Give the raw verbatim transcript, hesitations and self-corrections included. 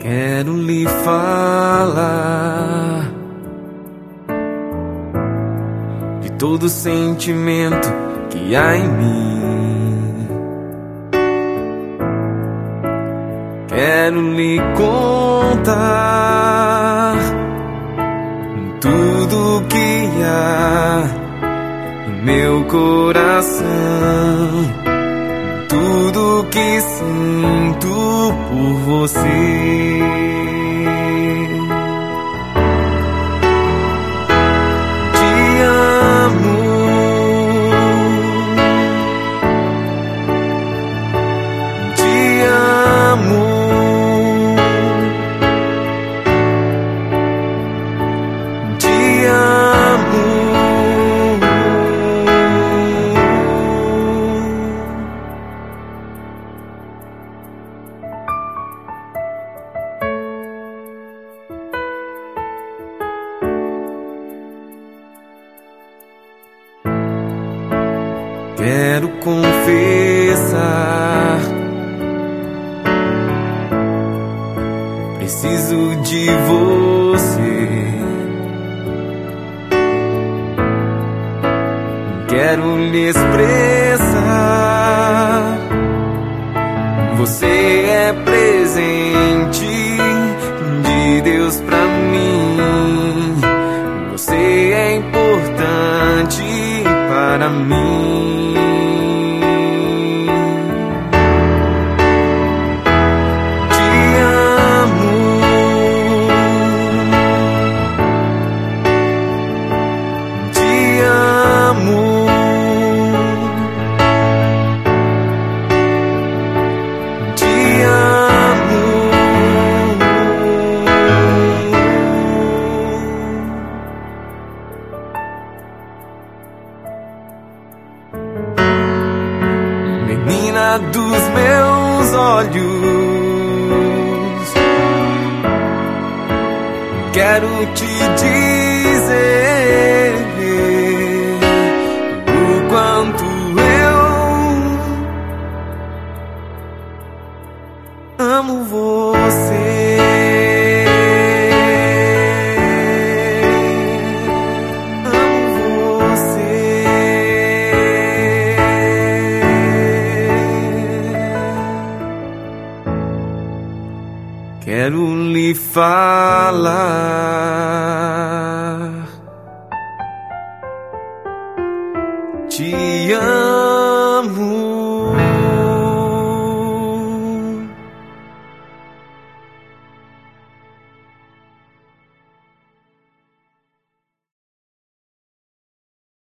Quero lhe falar de todo sentimento que há em mim. Quero lhe contar tudo que há em meu coração, tudo que sinto por você. Te amo, te amo, te amo. Quero confessar, preciso de você. Quero lhe expressar, você é presente de Deus pra mim. Você é importante para mim. Menina dos meus olhos, quero te dizer o quanto eu amo você. Quero lhe falar, te amo.